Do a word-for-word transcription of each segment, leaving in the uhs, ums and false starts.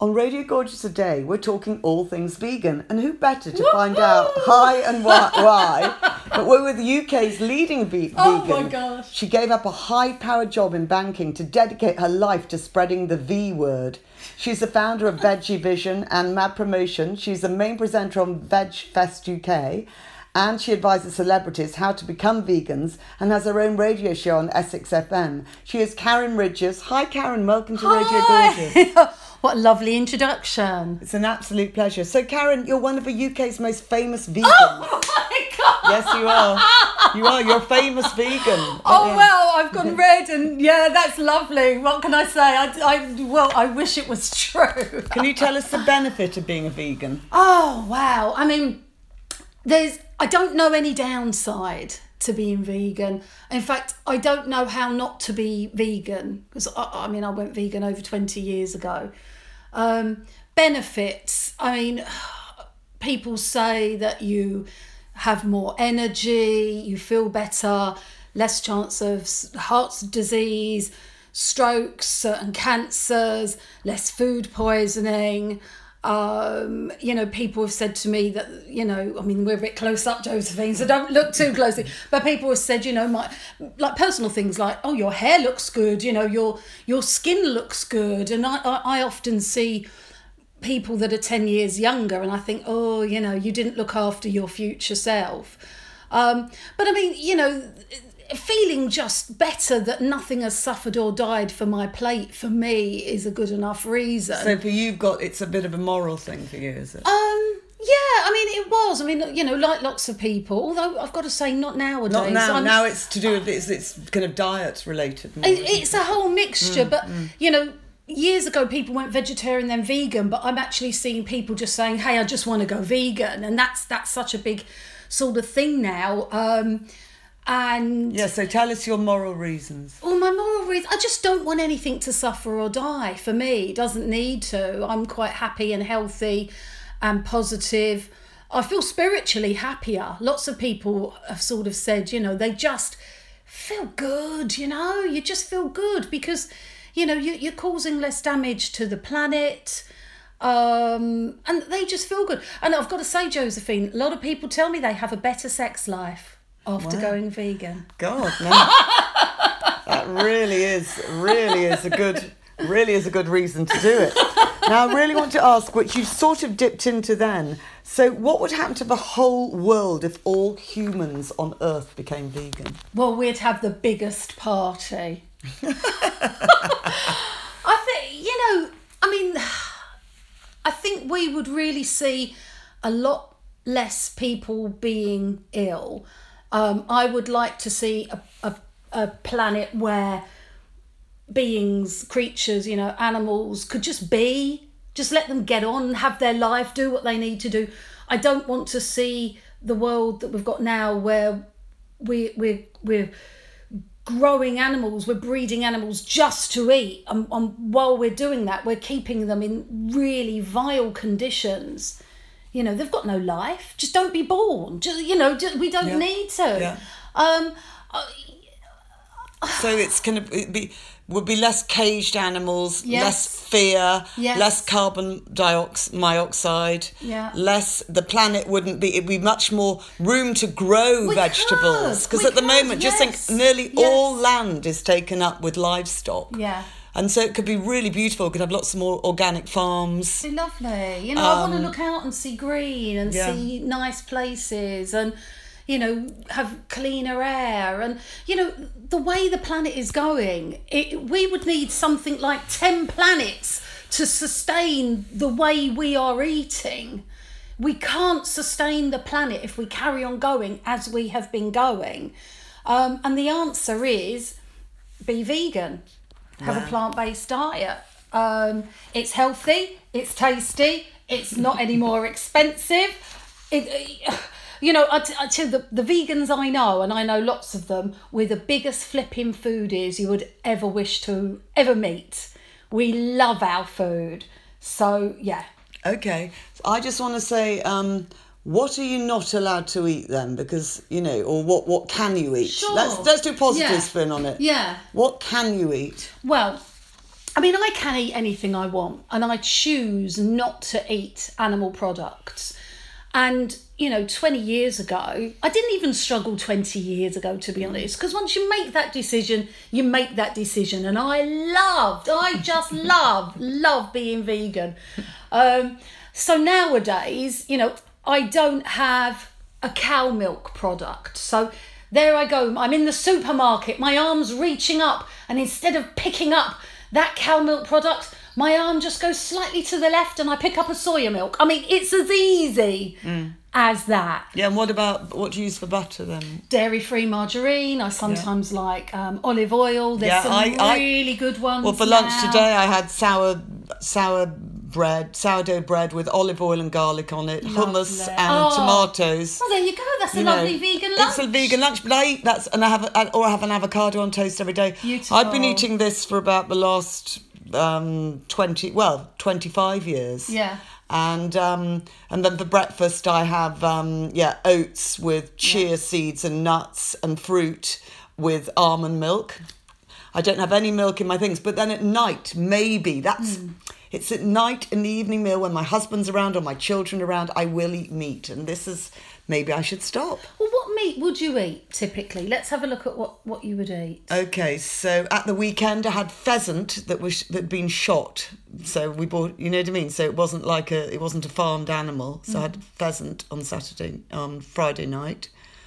On Radio Gorgeous today, we're talking all things vegan, and who better to find out why and why, why but we're with the U K's leading ve- vegan. Oh my gosh. She gave up a high-powered job in banking to dedicate her life to spreading the V word. She's the founder of Veggie Vision and Mad Promotion. She's the main presenter on Veg Fest U K, and she advises celebrities how to become vegans and has her own radio show on Essex F M. She is Karen Ridgers. Hi, Karen. Welcome to Radio Gorgeous. Hi. What a lovely introduction. It's an absolute pleasure. So, Karen, you're one of the U K's most famous vegans. Oh, my God. Yes, you are. You are. You're a famous vegan. Oh, Yeah. well, I've gone red and, yeah, that's lovely. What can I say? I, I, well, I wish it was true. Can you tell us the benefit of being a vegan? Oh, wow. I mean, there's, I don't know any downside to being vegan. In fact, I don't know how not to be vegan, because I, I mean, I went vegan over twenty years ago. Um, benefits, I mean, people say that you have more energy, you feel better, less chance of heart disease, strokes, certain cancers, less food poisoning. Um, you know, people have said to me that, you know, I mean, we're a bit close up, Josephine, so don't look too closely. But people have said, you know, my like personal things like, oh, your hair looks good, you know, your your skin looks good. And I, I, I often see people that are ten years younger and I think, oh, you know, you didn't look after your future self. Um, but I mean, you know, feeling just better that nothing has suffered or died for my plate, for me, is a good enough reason. So for you, you've got, it's a bit of a moral thing for you, is it? Um, yeah, I mean, it was. I mean, you know, like lots of people, although I've got to say, not nowadays. Not now. I'm, now it's to do with, it's, it's kind of diet related. More, it, it's a whole mixture, Mm, but, mm. you know, years ago people went vegetarian then vegan, but I'm actually seeing people just saying, hey, I just want to go vegan. And that's that's such a big sort of thing now. Um And Yeah, so tell us your moral reasons. well, my moral reason, I just don't want anything to suffer or die. For me, it doesn't need to. I'm quite happy and healthy and positive. I feel spiritually happier. Lots of people have sort of said, you know, they just feel good, you know, you just feel good because, you know, you, you're causing less damage to the planet. Um, and they just feel good. And I've got to say, Josephine, a lot of people tell me they have a better sex life after Wow. going vegan. God, no. That really is, really is a good, really is a good reason to do it. Now, I really want to ask, which you sort of dipped into then. So, what would happen to the whole world if all humans on Earth became vegan? Well, we'd have the biggest party. I think, you know, I mean, I think we would really see a lot less people being ill. Um, I would like to see a, a, a planet where beings, creatures, you know, animals could just be, just let them get on, have their life, do what they need to do. I don't want to see the world that we've got now where we, we're, we're growing animals, we're breeding animals just to eat. And, and while we're doing that, we're keeping them in really vile conditions. You know, they've got no life. Just don't be born. Just, you know, just, we don't Yeah. need to. Yeah. Um, uh, So it's going to be would be less caged animals, Yes. less fear, Yes. less carbon dioxide, dioxide, Yeah. less. The planet wouldn't be. It'd be much more room to grow We vegetables. could, Because we at the could, moment, just yes. think nearly Yes. all land is taken up with livestock. yeah. And so it could be really beautiful. We could have lots more organic farms. Be lovely. You know, I want to Um, look out and see green and yeah. see nice places and, you know, have cleaner air. And, you know, the way the planet is going, it, we would need something like ten planets to sustain the way we are eating. We can't sustain the planet if we carry on going as we have been going. Um, and the answer is be vegan. Have Wow. a plant-based diet. Um, it's healthy, it's tasty, it's not any more expensive. It, you know, I, t- I tell you, the, the vegans I know, and I know lots of them, we're the biggest flipping foodies you would ever wish to ever meet. We love our food. So, yeah. Okay. I just want to say, um, what are you not allowed to eat then? Because, you know, or what, what can you eat? Sure. Let's let's do positive Yeah. spin on it. Yeah. What can you eat? Well, I mean, I can eat anything I want, and I choose not to eat animal products. And, you know, twenty years ago, I didn't even struggle twenty years ago, to be honest, because once you make that decision, you make that decision. And I loved, I just love, love being vegan. Um, so nowadays, you know, I don't have a cow milk product. So there I go. I'm in the supermarket, my arm's reaching up, and instead of picking up that cow milk product, my arm just goes slightly to the left and I pick up a soya milk. I mean, it's as easy mm. as that. Yeah, and what about, what do you use for butter then? Dairy-free margarine. I sometimes yeah. like um, olive oil. There's yeah, some I, really I, good ones Well, for now. lunch today I had sour sour bread, sourdough bread with olive oil and garlic on it, lovely. hummus and oh. tomatoes. Well, there you go. That's a you lovely know, vegan lunch. It's a vegan lunch, but I eat that, and I have, a, or I have an avocado on toast every day. Beautiful. I've been eating this for about the last um, twenty, well, twenty-five years. Yeah. And um, and then for breakfast I have um, yeah oats with chia yeah. seeds and nuts and fruit with almond milk. I don't have any milk in my things, but then at night maybe that's. Mm. It's at night in the evening meal when my husband's around or my children are around, I will eat meat. And this is, maybe I should stop. Well, what meat would you eat typically? Let's have a look at what, what you would eat. Okay, so at the weekend I had pheasant that was that had been shot. So we bought, you know what I mean? So it wasn't like a, it wasn't a farmed animal. So mm. I had pheasant on Saturday, on Friday night.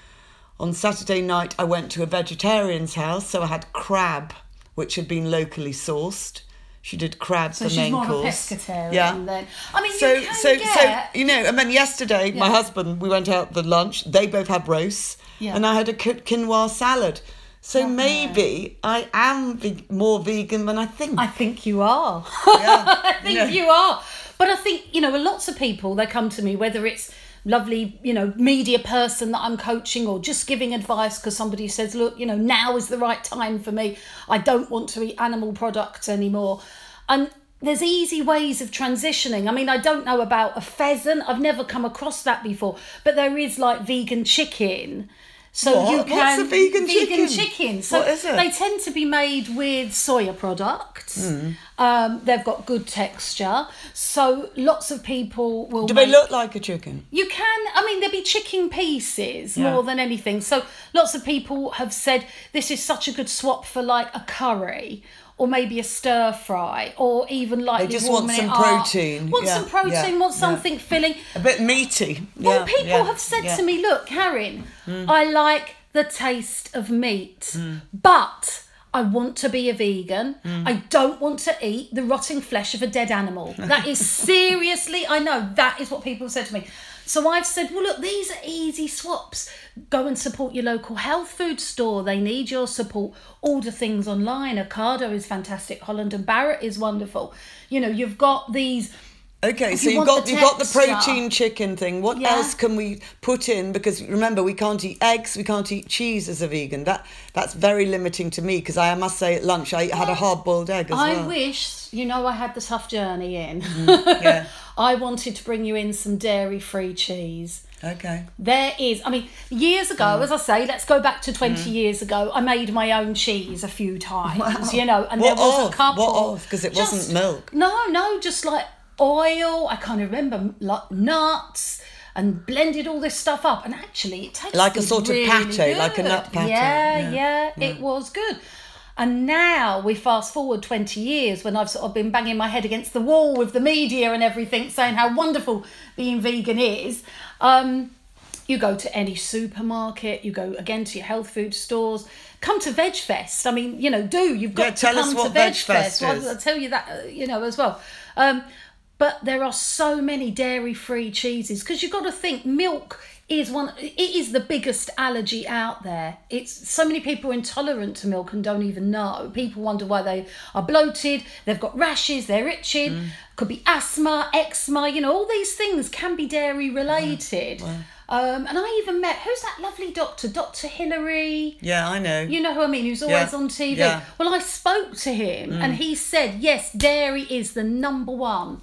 On Saturday night I went to a vegetarian's house. So I had crab, which had been locally sourced. She did crab so for main course. So she's more of a pescatarian yeah. then. I mean, so, you can so, get... So, you know, and then yesterday, yeah. my husband, we went out for lunch. They both had roasts. Yeah. And I had a quinoa salad. So okay. maybe I am ve- more vegan than I think. I think you are. Yeah. I think yeah. you are. But I think, you know, lots of people, they come to me, whether it's lovely, you know, media person that I'm coaching or just giving advice because somebody says, look, you know, now is the right time for me. I don't want to eat animal products anymore. And there's easy ways of transitioning. I mean, I don't know about a pheasant. I've never come across that before. But there is like vegan chicken. So what? you can What's a vegan, vegan chicken? chicken. So what is it? They tend to be made with soya products. Mm. Um, they've got good texture. So lots of people will. Do make, they look like a chicken? You can. I mean, there'll be chicken pieces yeah. more than anything. So lots of people have said this is such a good swap for like a curry. Or maybe a stir fry, or even like they just want some protein. Want yeah, some protein, yeah, want something yeah. filling. A bit meaty. Well, yeah, people yeah, have said yeah. to me, look, Karen, mm. I like the taste of meat, mm. but I want to be a vegan. Mm. I don't want to eat the rotting flesh of a dead animal. That is seriously, I know, that is what people have said to me. So I've said, well, look, these are easy swaps. Go and support your local health food store. They need your support. Order things online. Ocado is fantastic. Holland and Barrett is wonderful. You know, you've got these... Okay, so you you've got the you've got the texture. protein chicken thing. What Yeah. else can we put in? Because remember, we can't eat eggs, we can't eat cheese as a vegan. That that's very limiting to me. Because I must say, at lunch I had a hard boiled egg as I well. wish, you know, I had the tough journey in. Mm, yeah. I wanted to bring you in some dairy-free cheese. Okay. There is, I mean, years ago, mm. as I say, let's go back to twenty mm. years ago, I made my own cheese a few times, wow. you know, and what there was of? a couple. What of? Because it just, wasn't milk. No, no, just like oil, I can't remember, like nuts, and blended all this stuff up. And actually, it tasted like a sort really of pate, good. like a nut pate. Yeah, yeah, yeah, yeah, it was good. And now we fast forward twenty years when I've sort of been banging my head against the wall with the media and everything saying how wonderful being vegan is. Um, you go to any supermarket, you go again to your health food stores, come to Veg Fest. I mean, you know, do, you've got yeah, to tell come us what to Veg, Veg Fest, Fest. is. Well, I'll tell you that, uh, you know, as well. Um, but there are so many dairy-free cheeses because you've got to think milk is one, it is the biggest allergy out there. It's so many people are intolerant to milk and don't even know. People wonder why they are bloated, they've got rashes, they're itching, mm. could be asthma, eczema, you know, all these things can be dairy related. Wow. Wow. Um, and I even met, who's that lovely doctor, Doctor Hillary? Yeah, I know. You know who I mean, who's always yeah. on T V. Yeah. Well, I spoke to him mm. and he said, yes, dairy is the number one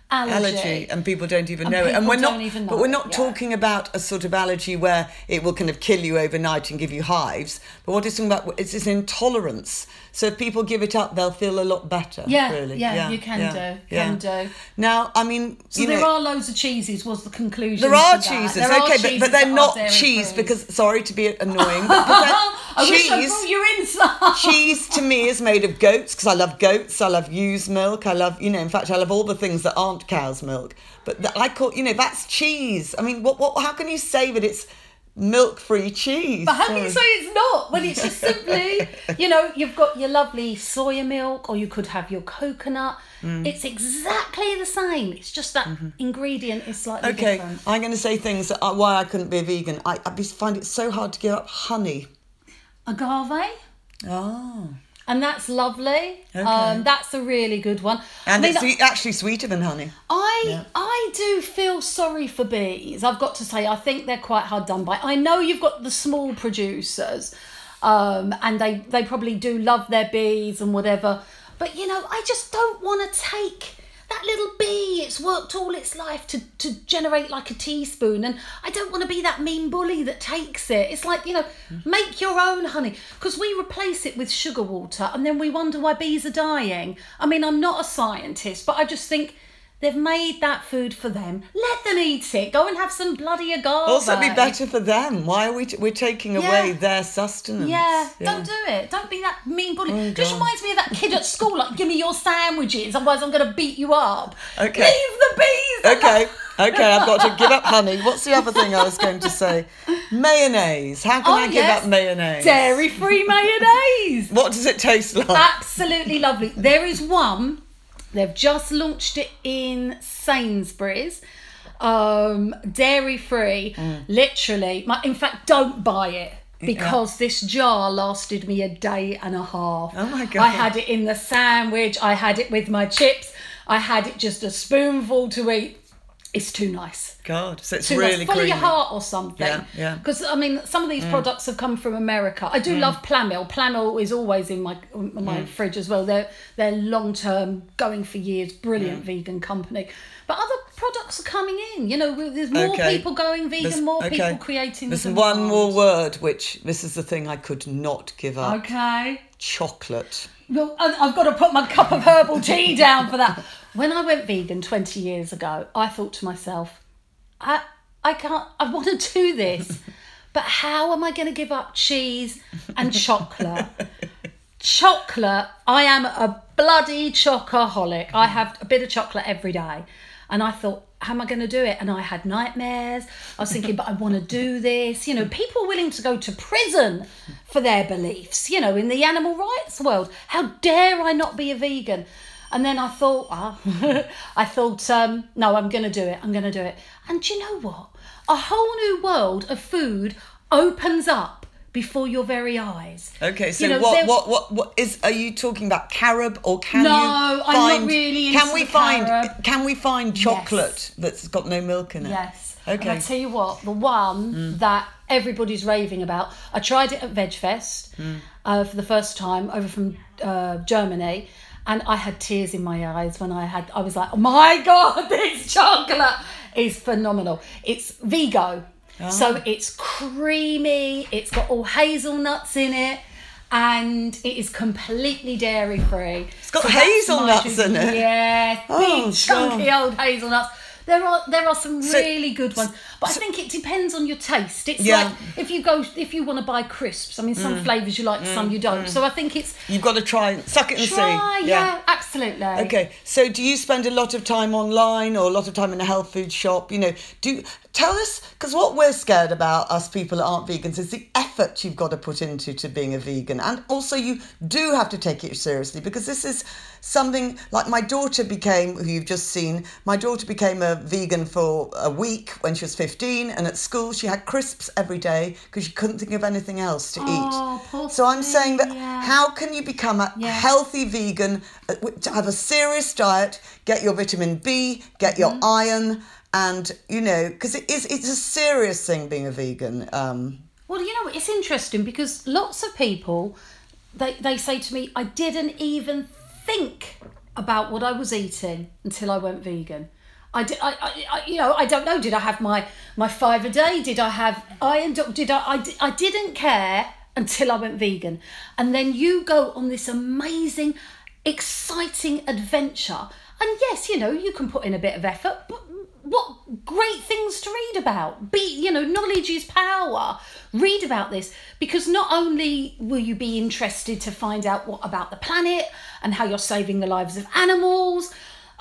allergy. and people don't even And know it. And people we're don't not, even but know we're it, not yeah. talking about a sort of allergy where it will kind of kill you overnight and give you hives. But what it's talking about is this intolerance. So if people give it up, they'll feel a lot better. Yeah, really. yeah, you can do, can do. Now, I mean, So you there know, are loads of cheeses. Was the conclusion? there are to that. cheeses, There are okay, but, cheeses but they're that are not dairy cheese free. because, sorry to be annoying, but I cheese, wish I brought you in some. cheese to me is made of goats because I love goats, I love ewe's milk, I love, you know, in fact, I love all the things that aren't cow's milk. But the, I call, you know, that's cheese. I mean, what, what? How can you say that it's milk-free cheese? But how can you say it's not when it's just simply, you know, you've got your lovely soya milk, or you could have your coconut. Mm. It's exactly the same. It's just that mm-hmm. ingredient is slightly okay, different. I'm going to say things that are why I couldn't be a vegan. I, I find it so hard to give up honey. Agave. Oh. And that's lovely. Okay. Um, that's a really good one. And I mean, it's actually sweeter than honey. I yeah. I do feel sorry for bees. I've got to say, I think they're quite hard done by. I know you've got the small producers, um, and they, they probably do love their bees and whatever. But, you know, I just don't want to take that little bee. It's worked all its life to, to generate like a teaspoon. And I don't want to be that mean bully that takes it. It's like, you know, make your own honey. Because we replace it with sugar water and then we wonder why bees are dying. I mean, I'm not a scientist, but I just think they've made that food for them. Let them eat it. Go and have some bloody agave. Also, it'd be better for them. Why are we? T- we're taking away Yeah. their sustenance. Yeah, Yeah. don't do it. Don't be that mean bully. Oh, Just God. reminds me of that kid at school, like, give me your sandwiches, otherwise I'm going to beat you up. Okay. Leave the bees. Okay, okay, I've got to give up honey. What's the other thing I was going to say? Mayonnaise. How can Oh, I give yes. up mayonnaise? Dairy-free mayonnaise. What does it taste like? Absolutely lovely. There is one, they've just launched it in Sainsbury's. Um, dairy-free. Mm. Literally. My, in fact, don't buy it. Because yeah. this jar lasted me a day and a half. Oh my God. I had it in the sandwich. I had it with my chips. I had it just a spoonful to eat. It's too nice. God, so it's too really nice. Follow creamy. your heart or something. Yeah, yeah. Because I mean, some of these mm. products have come from America. I do mm. love Plamil. Plamil is always in my my mm. fridge as well. They're they're long term, going for years. Brilliant mm. vegan company. But other products are coming in. You know, there's more okay. people going vegan, there's, more okay. people creating. There's the one demand. more word, which this is the thing I could not give up. Okay. Chocolate. Well, I've got to put my cup of herbal tea down for that. When I went vegan twenty years ago, I thought to myself, I I can't, I want to do this, but how am I going to give up cheese and chocolate? Chocolate, I am a bloody chocoholic. I have a bit of chocolate every day. And I thought, how am I going to do it? And I had nightmares. I was thinking, but I want to do this. You know, people are willing to go to prison for their beliefs, you know, in the animal rights world. How dare I not be a vegan? And then I thought, ah, I thought, um, no, I'm going to do it. I'm going to do it. And do you know what? A whole new world of food opens up before your very eyes. Okay, so You know, what, there- what, what, what is? Are you talking about carob, or can No, you I'm find? not really can into we the find? carob. Can we find chocolate that's got no milk in it? Yes. Okay. And I tell you what, the one Mm. that everybody's raving about, I tried it at VegFest Mm. uh, for the first time over from uh, Germany, and I had tears in my eyes when I had, I was like, oh my God, this chocolate is phenomenal. It's Vigo. So it's creamy, it's got all hazelnuts in it, and it is completely dairy free. It's got hazelnuts in it? Yeah, Oh, big chunky God. old hazelnuts. There are there are some So- really good ones, but so- I think it depends on your taste. It's Yeah. like if you go if you want to buy crisps. I mean, some Mm. flavours you like, some you don't. So I think it's You've got to try and suck it and try. see. Yeah, absolutely. Okay, so do you spend a lot of time online or a lot of time in a health food shop? You know, do tell us, because what we're scared about, us people that aren't vegans, is the effort you've got to put into to being a vegan, and also you do have to take it seriously, because this is something like my daughter became, who you've just seen. My daughter became a vegan for a week when she was fifteen, and at school she had crisps every day because she couldn't think of anything else to Oh, eat. poor So I'm saying that thing, yeah. how can you become a Yeah. healthy vegan, uh, w- to have a serious diet, get your vitamin B, get your Mm-hmm. iron, and, you know, because it is, it's a serious thing being a vegan. Um, Well, you know, it's interesting because lots of people, they, they say to me, I didn't even think about what I was eating until I went vegan. I, did, I, I, I, you know, I don't know. Did I have my, my five a day? Did I have iron? Did I, I? I didn't care until I went vegan, and then you go on this amazing, exciting adventure. And yes, you know, you can put in a bit of effort, but what great things to read about. Be, you know, knowledge is power. Read about this, because not only will you be interested to find out what about the planet and how you're saving the lives of animals.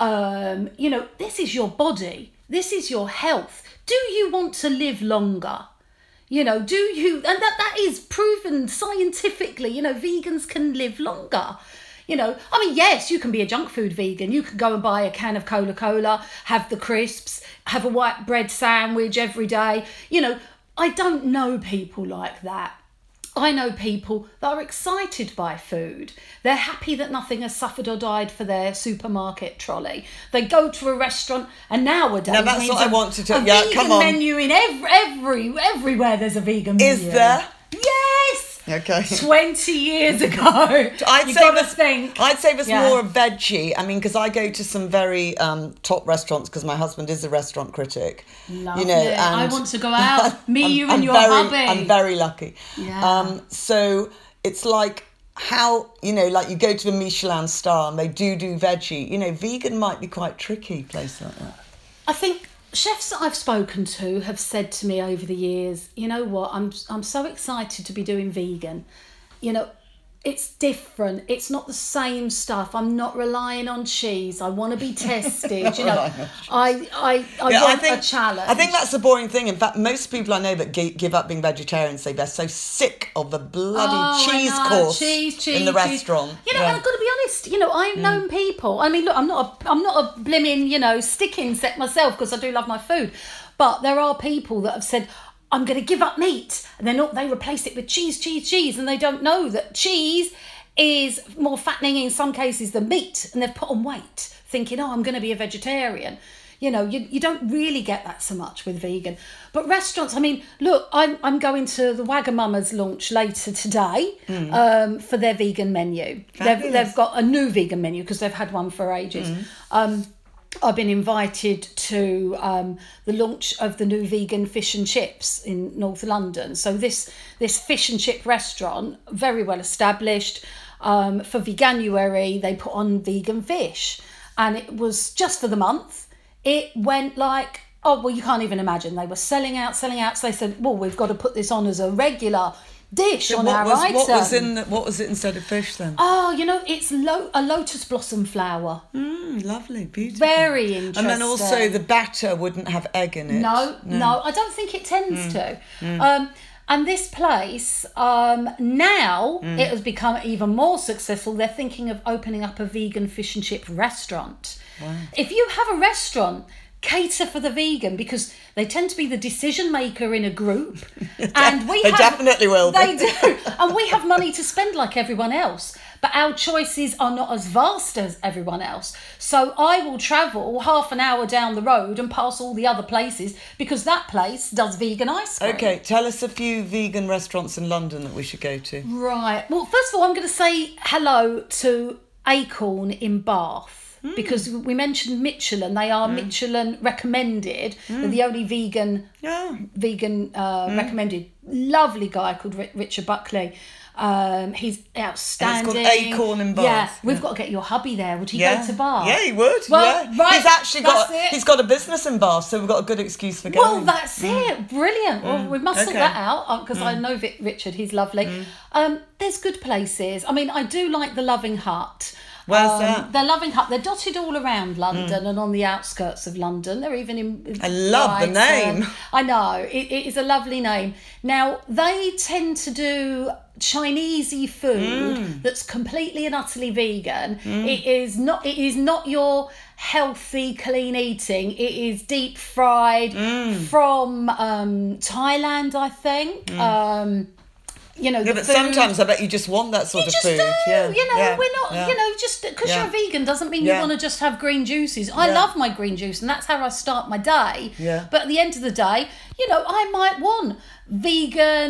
Um, you know, this is your body. This is your health. Do you want to live longer? You know, do you, and that, that is proven scientifically, you know, vegans can live longer. You know, I mean, yes, you can be a junk food vegan. You can go and buy a can of Coca-Cola, have the crisps, have a white bread sandwich every day. You know, I don't know people like that. I know people that are excited by food. They're happy that nothing has suffered or died for their supermarket trolley. They go to a restaurant, and nowadays now that's what a, I wanted to. a Yeah, vegan come on. menu in every, every everywhere. There's a vegan menu. Is there? Yes. Okay. Twenty years ago. I'd you say gotta this, think. I'd say this Yeah. more veggie. I mean, because I go to some very um, top restaurants because my husband is a restaurant critic. Lovely. You know, and I want to go out. Me, I'm- you, and I'm your very, hubby. I'm very lucky. Yeah. Um, so it's like how, you know, like you go to a Michelin star and they do do veggie. You know, vegan might be quite tricky, place like that. I think chefs that I've spoken to have said to me over the years, you know what, I'm I'm so excited to be doing vegan. You know, it's different. It's not the same stuff. I'm not relying on cheese. I want to be tested. You know, I I, I Yeah, want I think, a challenge. I think that's the boring thing. In fact, most people I know that gi- give up being vegetarian say they're so sick of the bloody Oh, I cheese know. course cheese, cheese, in the cheese. restaurant. You know, Yeah. and I've got to be honest. You know, I've known people. I mean, look, I'm not a, I'm not a blimmin', you know, stick insect myself because I do love my food, but there are people that have said, I'm going to give up meat, and then they replace it with cheese, cheese, cheese, and they don't know that cheese is more fattening in some cases than meat, and they've put on weight thinking, oh, I'm going to be a vegetarian. You know, you, you don't really get that so much with vegan. But restaurants, I mean, look, I'm I'm going to the Wagamama's launch later today mm. um, for their vegan menu. They've, they've got a new vegan menu because they've had one for ages. Mm. Um, I've been invited to um, the launch of the new vegan fish and chips in North London. So this this fish and chip restaurant, very well established. Um, for Veganuary, they put on vegan fish, and it was just for the month. It went like, oh, well, you can't even imagine. They were selling out, selling out. So they said, well, we've got to put this on as a regular dish So on what our was, item. What was in the, what was it instead of fish then? Oh, you know, it's lo- a lotus blossom flower. Mm, lovely, beautiful. Very interesting. And then also the batter wouldn't have egg in it. No, no, no I don't think it tends mm. to. Mm. Um, and this place, um, now mm. it has become even more successful. They're thinking of opening up a vegan fish and chip restaurant. Wow. If you have a restaurant, cater for the vegan, because they tend to be the decision maker in a group, and we they have, definitely will. They do, and we have money to spend like everyone else. But our choices are not as vast as everyone else. So I will travel half an hour down the road and pass all the other places because that place does vegan ice cream. Okay, tell us a few vegan restaurants in London that we should go to. Right. Well, first of all, I'm going to say hello to Acorn in Bath. Mm. Because we mentioned Michelin, they are mm. Michelin recommended. Mm. They're the only vegan, yeah. vegan uh, mm. recommended. Lovely guy called Richard Buckley. Um, he's outstanding. And it's called Acorn in Bath. Yeah, we've yeah. got to get your hubby there. Would he yeah. go to Bath? Yeah, he would. Well, yeah. right, he's actually got it. he's got a business in Bath, so we've got a good excuse for going. Well, that's mm. it. Brilliant. Mm. Well, we must okay. sort that out because mm. I know Vic, Richard. He's lovely. Mm. Um, there's good places. I mean, I do like the Loving Hut. Where's um, that? They're Loving Hut. They're dotted all around London mm. and on the outskirts of London. They're even in. in I love Brighton. The name. I know it, it is a lovely name. Now they tend to do Chinesey food mm. that's completely and utterly vegan. Mm. It is not. It is not your healthy, clean eating. It is deep fried mm. from um, Thailand, I think. Mm. Um, You know, yeah, but food. Sometimes I bet you just want that sort you of just food. Do. Yeah, you know, yeah, we're not. yeah. You know, just because yeah. you're a vegan doesn't mean yeah. you want to just have green juices. I yeah. love my green juice, and that's how I start my day. Yeah. But at the end of the day, you know, I might want vegan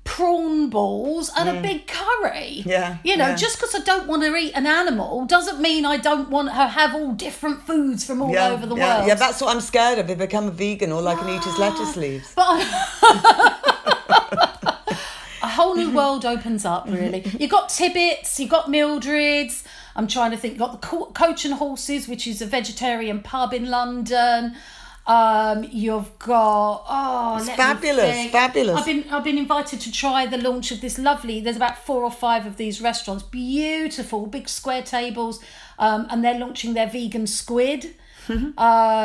prawn balls and mm. a big curry. Yeah. You know, yeah. just because I don't want to eat an animal doesn't mean I don't want to have all different foods from all yeah, over the yeah, world. Yeah, that's what I'm scared of. If I become a vegan, all I can eat is lettuce leaves. But I, a whole new world opens up, really. You've got Tibbets, you've got Mildred's. I'm trying to think. You've got the Co- Coach and Horses, which is a vegetarian pub in London. Um, you've got oh, it's let fabulous, me think. fabulous. I've been I've been invited to try the launch of this lovely. There's about four or five of these restaurants, beautiful, big square tables, um, and they're launching their vegan squid. um,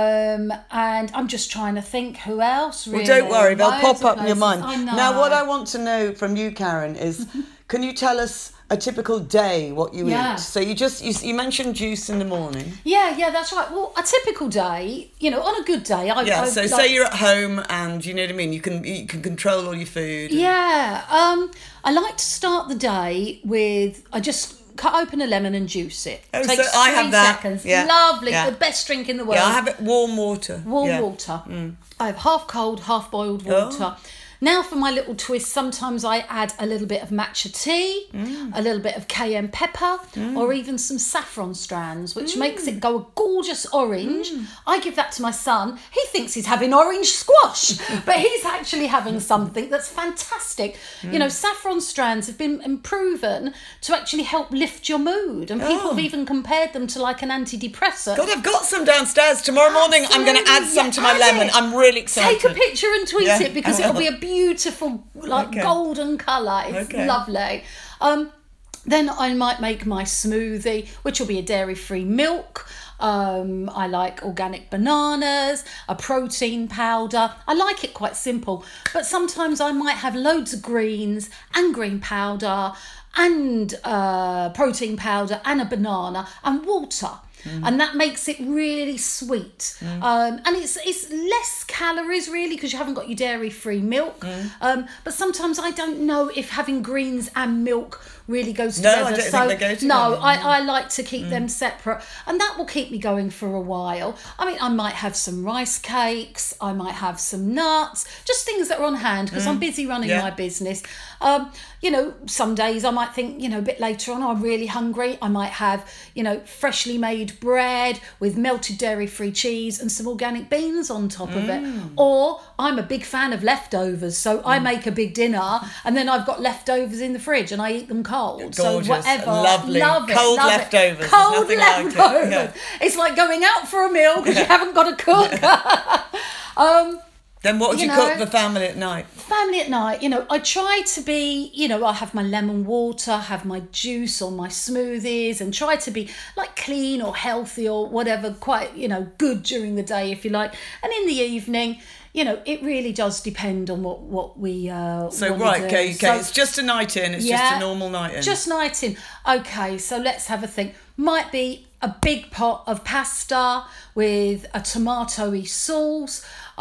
and I'm just trying to think who else. Really, well, don't worry, they'll Loads pop up in your places. mind. I know. Now, what I want to know from you, Karen, is can you tell us a typical day, what you Yeah. eat? So you just you, you mentioned juice in the morning. Yeah, yeah, that's right. Well, a typical day, you know, on a good day, I Yeah. I, So like, say you're at home and you know what I mean. You can you can control all your food. and- Yeah, um, I like to start the day with I just cut open a lemon and juice it. Oh, Takes so I three have that. seconds. Yeah. Lovely, Yeah. the best drink in the world. Yeah, I have it warm water. Warm yeah. water. I have half cold, half boiled water. Oh. Now for my little twist, sometimes I add a little bit of matcha tea, mm. a little bit of cayenne pepper, mm. or even some saffron strands, which mm. makes it go a gorgeous orange. Mm. I give that to my son. He thinks he's having orange squash, but he's actually having something that's fantastic. Mm. You know, saffron strands have been proven to actually help lift your mood, and people oh. have even compared them to like an antidepressant. God, I've got some downstairs. Tomorrow morning Absolutely. I'm going to add some Yeah, to my add lemon. it. I'm really excited. Take a picture and tweet Yeah, it because I it'll will. be a beautiful, like Okay. golden colour. It's Okay. lovely. Um, then I might make my smoothie, which will be a dairy-free milk. Um, I like organic bananas, a protein powder. I like it quite simple, but sometimes I might have loads of greens and green powder and uh, protein powder and a banana and water. Mm. And that makes it really sweet. Mm. Um, and it's it's less calories really because you haven't got your dairy-free milk. Mm. Um, but sometimes I don't know if having greens and milk really goes No, together. I don't so think they go together. no, I, I like to keep mm. them separate, and that will keep me going for a while. I mean, I might have some rice cakes, I might have some nuts, just things that are on hand because mm. I'm busy running yeah. my business. Um, you know, some days I might think, you know, a bit later on, I'm really hungry. I might have, you know, freshly made bread with melted dairy-free cheese and some organic beans on top mm. of it. Or I'm a big fan of leftovers, so mm. I make a big dinner and then I've got leftovers in the fridge and I eat them cold. Gorgeous. So whatever, Lovely. love it, Cold love leftovers. It. Cold There's nothing like it. leftovers. Yeah. It's like going out for a meal because you haven't got to cook. um, Then what would you, you cook know, for the family at night? Family at night, you know, I try to be, you know, I have my lemon water, have my juice or my smoothies and try to be like clean or healthy or whatever, quite, you know, good during the day if you like. And in the evening, you know, it really does depend on what, what we uh So want right, to do. okay, okay. So, It's just a night in, it's just a normal night in. Just night in. Okay, so let's have a think. Might be a big pot of pasta with a tomatoey sauce.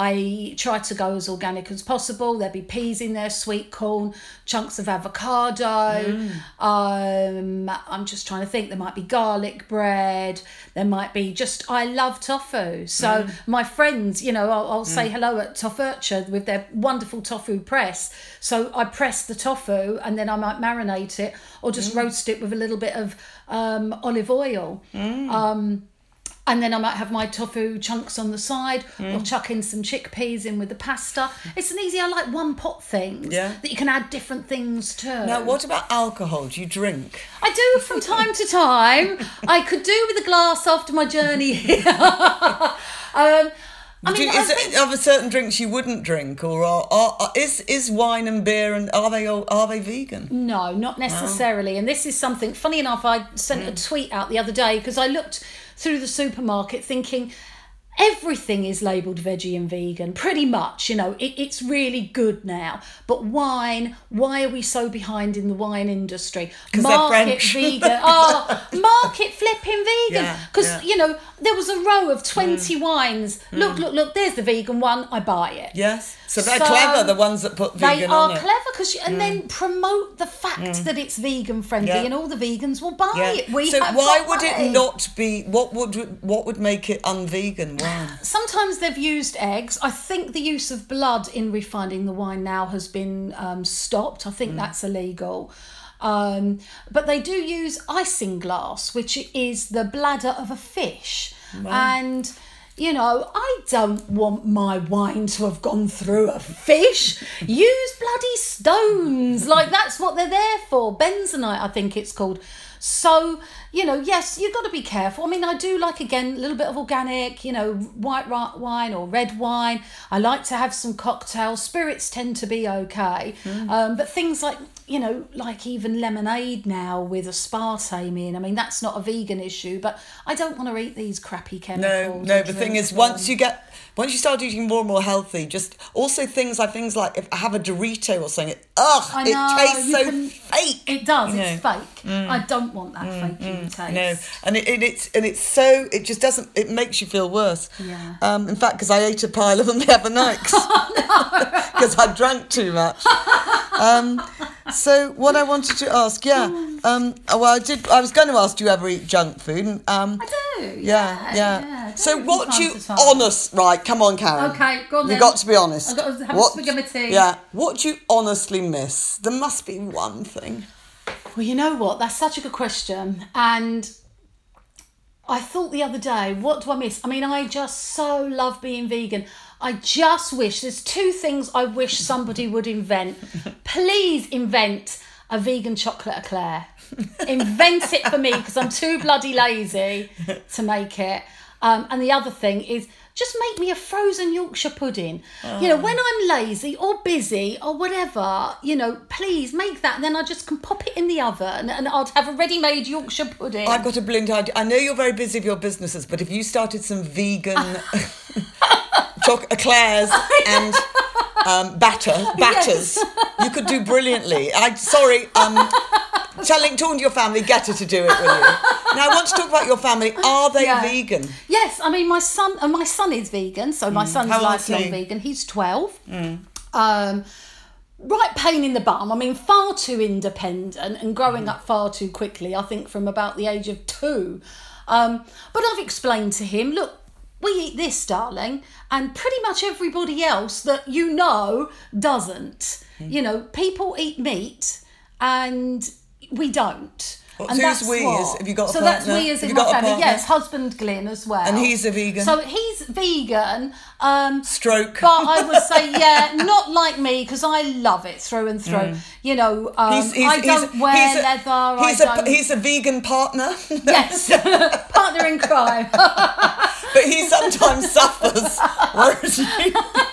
I try to go as organic as possible. There'll be peas in there, sweet corn, chunks of avocado. Mm. Um, I'm just trying to think. There might be garlic bread. There might be just, I love tofu. So mm. my friends, you know, I'll, I'll mm. say hello at Tofurcha with their wonderful tofu press. So I press the tofu and then I might marinate it or just mm. roast it with a little bit of um, olive oil. Mm. Um, And then I might have my tofu chunks on the side mm. or chuck in some chickpeas in with the pasta. It's an easy, I like one pot things yeah. that you can add different things to. Now, what about alcohol? Do you drink? I do from time to time. I could do with a glass after my journey here. um, I mean, you, is I think, it of a certain drinks you wouldn't drink, or are, are, are, is is wine and beer and are they all, are they vegan? No, not necessarily. Oh. And this is something funny enough. I sent mm. a tweet out the other day because I looked through the supermarket thinking everything is labelled veggie and vegan, pretty much, you know, it, it's really good now. But wine, why are we so behind in the wine industry? Because they're French. Vegan. Oh, market flipping vegan. Because, yeah, yeah. you know, there was a row of twenty mm. wines. Look, mm. look, look, there's the vegan one, I buy it. Yes. So they're so clever, the ones that put vegan on it. They are clever, cause, and mm. then promote the fact mm. that it's vegan friendly yeah. and all the vegans will buy yeah. it. We so have why got would money. it not be, what would what would make it unvegan? wine. Sometimes they've used eggs. I think the use of blood in refining the wine now has been um, stopped. I think mm. that's illegal. Um, but they do use isinglass, which is the bladder of a fish. Wow. And, you know, I don't want my wine to have gone through a fish. Use bloody stones. Like, that's what they're there for. Benzonite, I think it's called. So, you know, yes, you've got to be careful. I mean, I do like, again, a little bit of organic, you know, white wine or red wine. I like to have some cocktails. Spirits tend to be okay. Mm. Um, but things like, you know, like even lemonade now with aspartame in. I mean, that's not a vegan issue, but I don't want to eat these crappy chemicals. No, no, the thing is, once you get, once you start eating more and more healthy, just also things like, things like if I have a Dorito or something, ugh, I know, it tastes so can, fake. It does, you it's know. fake. Mm. I don't want that mm, fakey mm, taste. No, and it, it, it's and it's so, it just doesn't, it makes you feel worse. Yeah. Um, in fact, because I ate a pile of them the other night because I drank too much. Um, so what I wanted to ask, yeah, um, well, I did. I was going to ask, do you ever eat junk food? And, um, I do. Yeah, yeah. yeah. So what do you honest? Right, come on, Karen. Okay, go on then. You got to be honest. I've got to have what, a swig of my tea. Yeah. What do you honestly miss? There must be one thing. Well, you know what? That's such a good question, and I thought the other day, what do I miss? I mean, I just so love being vegan. I just wish, there's two things I wish somebody would invent. Please invent a vegan chocolate eclair. Invent it for me, because I'm too bloody lazy to make it. Um, and the other thing is, just make me a frozen Yorkshire pudding. Oh. You know, when I'm lazy or busy or whatever, you know, please make that. And then I just can pop it in the oven and I'd have a ready-made Yorkshire pudding. I've got a brilliant idea. I know you're very busy with your businesses, but if you started some vegan chocolate eclairs and um, batter, batters, yes. you could do brilliantly. I sorry, um, telling, talking to your family, get her to do it, will you? Now, I want to talk about your family. Are they yeah. vegan? Yes, I mean, my son, uh, my son is vegan, so my mm. son's lifelong he? vegan. He's twelve. Mm. Um, right pain in the bum. I mean, far too independent and growing mm. up far too quickly, I think from about the age of two. Um, but I've explained to him, look, we eat this, darling, and pretty much everybody else that you know doesn't. Mm. You know, people eat meat and we don't. Well, and so that's we what. Is, have you got a so partner? that's we as have in my family. Partner? Yes, husband Glyn as well. And he's a vegan? So he's vegan. Um, Stroke. But I would say, yeah, not like me, because I love it through and through. Mm. You know, um, he's, he's, I don't he's, wear he's a, leather. He's, I a, don't... he's a vegan partner. Yes, partner in crime. But he sometimes suffers, whereas you...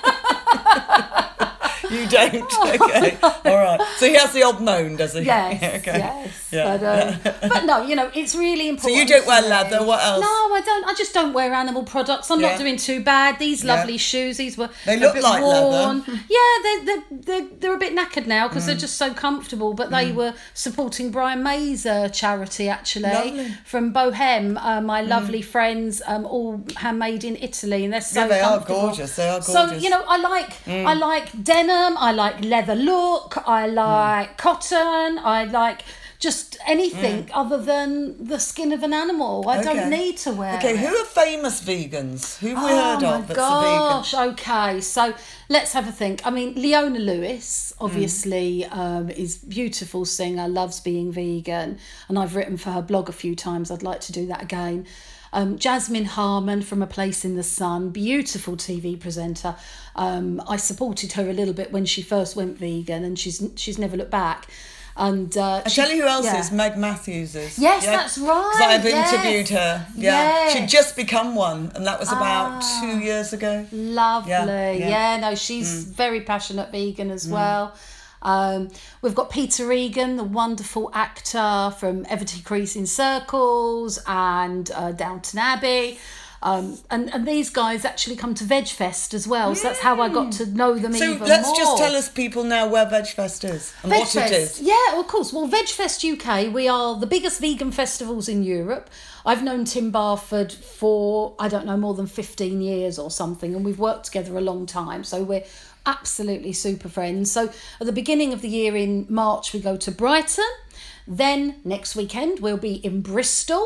You don't? Okay. All right. So he has the odd moan, does he? Yes. okay. Yes. Yeah. But, um, but no, you know, it's really important. So you don't wear leather, what else? No, I don't. I just don't wear animal products. I'm yeah. not doing too bad. These lovely yeah. shoes, these were They look a bit like worn. leather. Yeah, they're, they're, they're, they're a bit knackered now because mm. they're just so comfortable. But they mm. were supporting Brian May's uh, charity, actually, lovely. From Bohem. Uh, my lovely mm. friends, um, all handmade in Italy. And they're so yeah, they comfortable. are gorgeous. They are gorgeous. So, you know, I like, mm. I like denim. I like leather look, I like mm. cotton, I like just anything mm. other than the skin of an animal. I okay. don't need to wear Okay, it. who are famous vegans? Who have we oh heard my of that's gosh, a vegan? Okay, so let's have a think. I mean, Leona Lewis, obviously, mm. um, is beautiful singer, loves being vegan, and I've written for her blog a few times. I'd like to do that again. Um, Jasmine Harmon from A Place in the Sun, beautiful T V presenter. Um, I supported her a little bit when she first went vegan, and she's she's never looked back. And uh, I she, tell you who else yeah. is Meg Matthews is. Yes, yeah? that's right. Because I've yes. interviewed her. Yeah, yes. she'd just become one, and that was about ah, two years ago. Lovely. Yeah, yeah. yeah no, she's mm. very passionate vegan as mm. well. Um, we've got Peter Regan, the wonderful actor from Everticreasing Circles and uh, Downton Abbey. Um, and, and these guys actually come to VegFest as well, so that's how I got to know them so even more. So let's just tell us people now where VegFest is and VegFest, what it is. Yeah, well, of course. Well, VegFest U K, we are the biggest vegan festivals in Europe. I've known Tim Barford for, I don't know, more than fifteen years or something, and we've worked together a long time, so we're absolutely super friends. So at the beginning of the year in March, we go to Brighton. Then next weekend, we'll be in Bristol.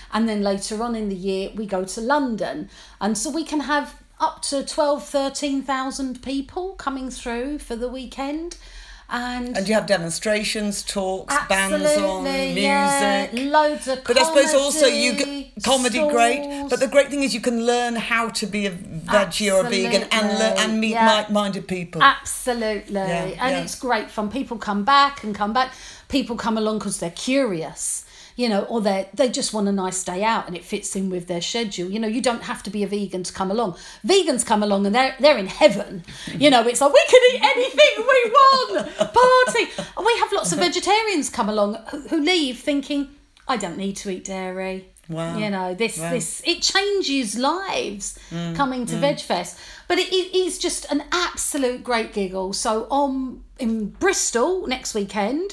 And then later on in the year, we go to London. And so we can have up to twelve, thirteen thousand people coming through for the weekend. And, and you have demonstrations, talks, bands on, music. Yeah, loads of but comedy. I suppose also you get comedy stalls. Great. But the great thing is you can learn how to be a veggie Absolutely. or a vegan and learn and meet yeah. like-minded people. Absolutely. Yeah, and yeah. it's great fun. People come back and come back. People come along because they're curious. You know, or they they just want a nice day out and it fits in with their schedule. You know, you don't have to be a vegan to come along. Vegans come along and they're they're in heaven. You know, it's like we can eat anything we want. Party. And we have lots of vegetarians come along who, who leave thinking, I don't need to eat dairy. Wow. You know, this wow. this it changes lives mm, coming to mm. VegFest. But it, it is just an absolute great giggle. So on in Bristol next weekend,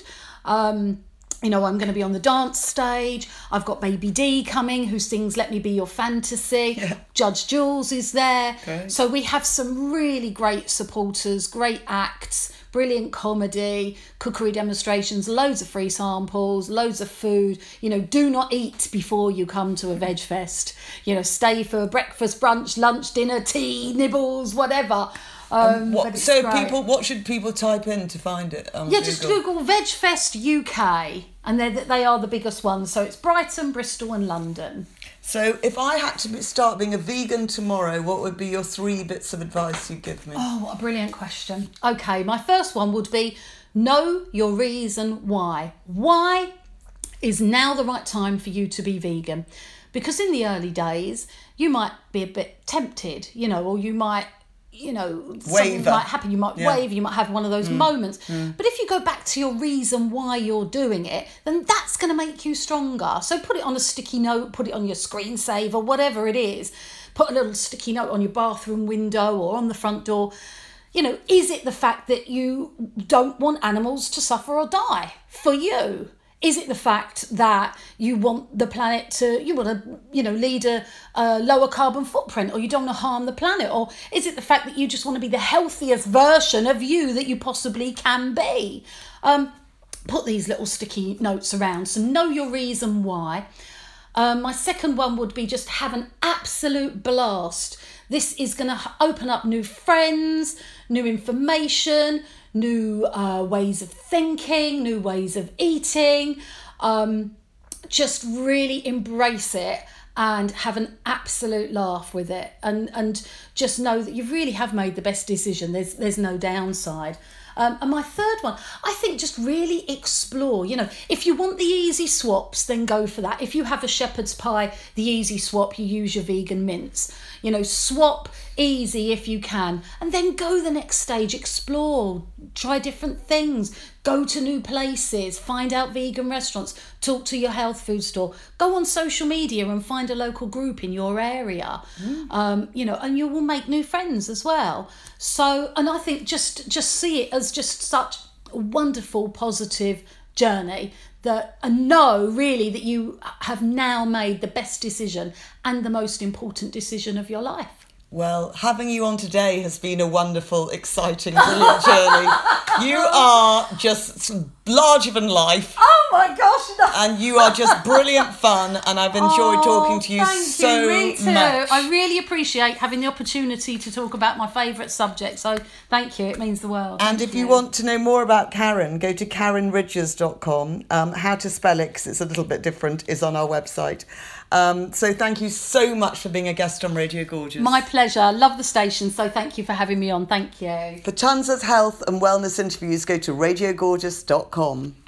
um you know, I'm going to be on the dance stage. I've got Baby D coming who sings Let Me Be Your Fantasy. Yeah. Judge Jules is there. Great. So we have some really great supporters, great acts, brilliant comedy, cookery demonstrations, loads of free samples, loads of food. You know, do not eat before you come to a Veg Fest. You know, stay for breakfast, brunch, lunch, dinner, tea, nibbles, whatever. Um, what, so great. people, what should people type in to find it? On yeah, Google? just Google VegFest U K, and they they are the biggest ones. So it's Brighton, Bristol, and London. So if I had to be, start being a vegan tomorrow, what would be your three bits of advice you'd give me? Oh, what a brilliant question. Okay, my first one would be know your reason why. Why is now the right time for you to be vegan? Because in the early days, you might be a bit tempted, you know, or you might. You know, something Waver. might happen, you might Yeah. wave, you might have one of those Mm. moments. Mm. But if you go back to your reason why you're doing it, then that's going to make you stronger. So put it on a sticky note, put it on your screensaver, whatever it is. Put a little sticky note on your bathroom window or on the front door. You know, is it the fact that you don't want animals to suffer or die for you? Is it the fact that you want the planet to, you want to, you know, lead a, a lower carbon footprint, or you don't want to harm the planet? Or is it the fact that you just want to be the healthiest version of you that you possibly can be? Um, put these little sticky notes around. So know your reason why. Um, my second one would be just have an absolute blast. This is going to open up new friends, new information, new uh, ways of thinking, new ways of eating. Um, just really embrace it and have an absolute laugh with it, and and just know that you really have made the best decision. There's there's no downside. Um, and my third one, I think just really explore. You know, if you want the easy swaps, then go for that. If you have a shepherd's pie, the easy swap, you use your vegan mince. You know, swap easy if you can. And then go the next stage, explore, try different things, go to new places, find out vegan restaurants, talk to your health food store, go on social media and find a local group in your area. Mm. Um, you know, and you will make new friends as well. So, and I think just just see it as just such a wonderful, positive journey that, and know really that you have now made the best decision and the most important decision of your life. Well, having you on today has been a wonderful, exciting, brilliant journey. You are just larger than life. Oh my gosh! No. And you are just brilliant fun, and I've enjoyed oh, talking to you thank so you, me too. much. I really appreciate having the opportunity to talk about my favourite subject, so thank you, it means the world. And thank if you. you want to know more about Karen, go to karen ridgers dot com. Um, how to spell it, because it's a little bit different, is on our website. Um, so thank you so much for being a guest on Radio Gorgeous. My pleasure. Love the station, so thank you for having me on. Thank you. For tons of health and wellness interviews, go to radio gorgeous dot com.